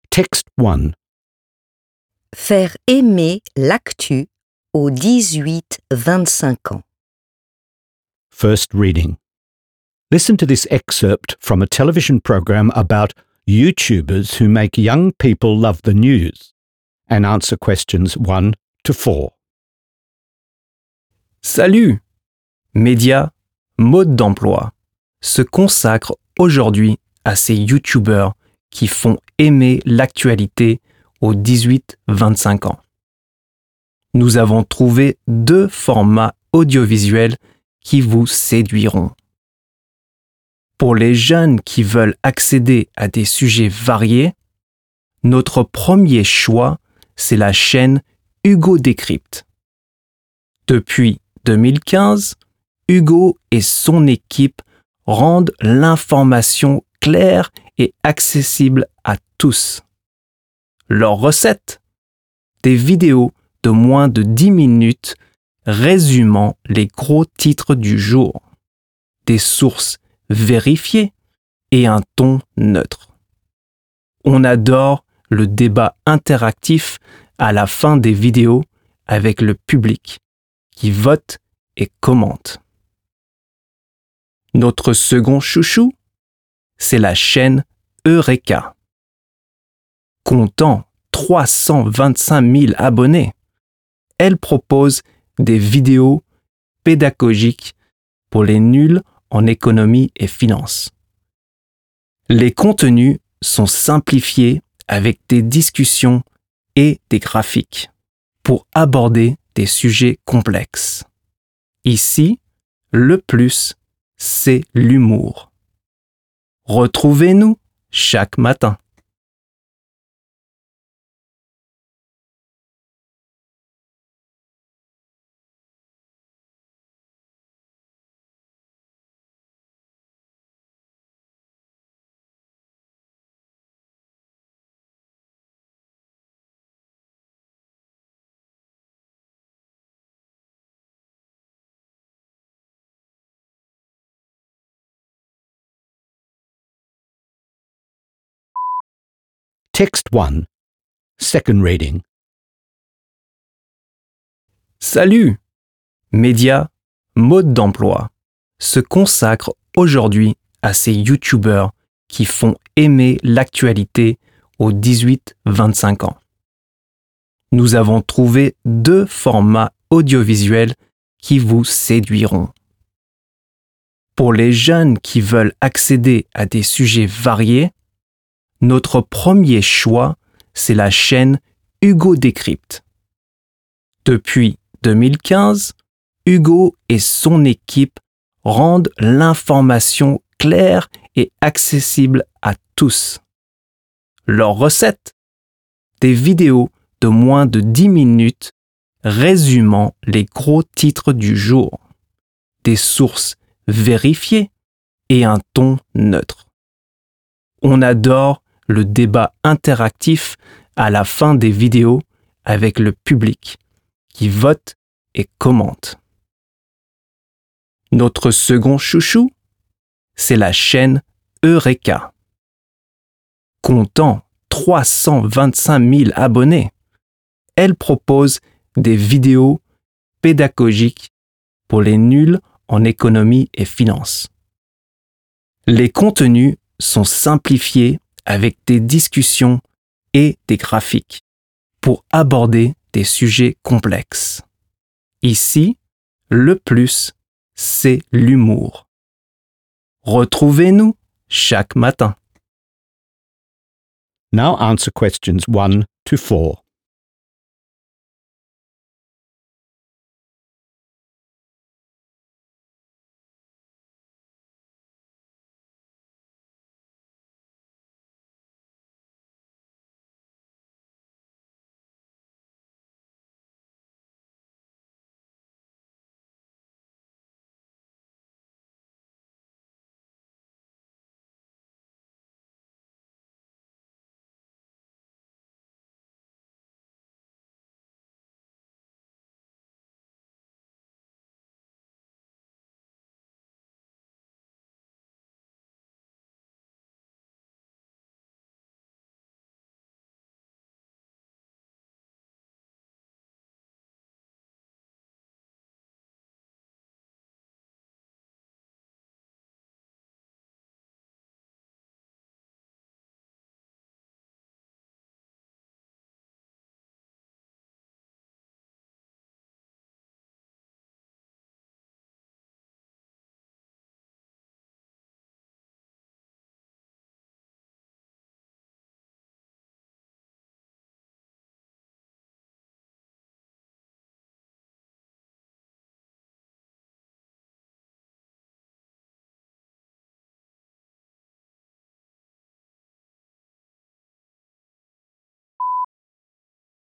Text 1. Faire aimer l'actu aux 18-25 ans. First reading. Listen to this excerpt from a television program about YouTubers who make young people love the news and answer questions 1 to 4. Salut! Médias, mode d'emploi se consacrent aujourd'hui à ces YouTubers qui font aimer l'actualité aux 18-25 ans. Nous avons trouvé 2 formats audiovisuels qui vous séduiront. Pour les jeunes qui veulent accéder à des sujets variés, notre premier choix, c'est la chaîne Hugo Décrypte. Depuis 2015, Hugo et son équipe rendent l'information claire et accessible à tous. Leurs recettes? Des vidéos de moins de 10 minutes résumant les gros titres du jour, des sources vérifiées et un ton neutre. On adore le débat interactif à la fin des vidéos avec le public qui vote et commente. Notre second chouchou, c'est la chaîne Eureka. Comptant 325 000 abonnés, elle propose des vidéos pédagogiques pour les nuls en économie et finance. Les contenus sont simplifiés avec des discussions et des graphiques pour aborder des sujets complexes. Ici, le plus, c'est l'humour. Retrouvez-nous chaque matin. Text 1. Second reading. Salut! Médias, mode d'emploi se consacrent aujourd'hui à ces YouTubers qui font aimer l'actualité aux 18-25 ans. Nous avons trouvé 2 formats audiovisuels qui vous séduiront. Pour les jeunes qui veulent accéder à des sujets variés, notre premier choix, c'est la chaîne Hugo Décrypte. Depuis 2015, Hugo et son équipe rendent l'information claire et accessible à tous. Leurs recettes? Des vidéos de moins de 10 minutes résumant les gros titres du jour, des sources vérifiées et un ton neutre. On adore le débat interactif à la fin des vidéos avec le public qui vote et commente. Notre second chouchou, c'est la chaîne Eureka. Comptant 325 000 abonnés, elle propose des vidéos pédagogiques pour les nuls en économie et finance. Les contenus sont simplifiés avec des discussions et des graphiques pour aborder des sujets complexes. Ici, le plus, c'est l'humour. Retrouvez-nous chaque matin. Now answer questions 1 to 4.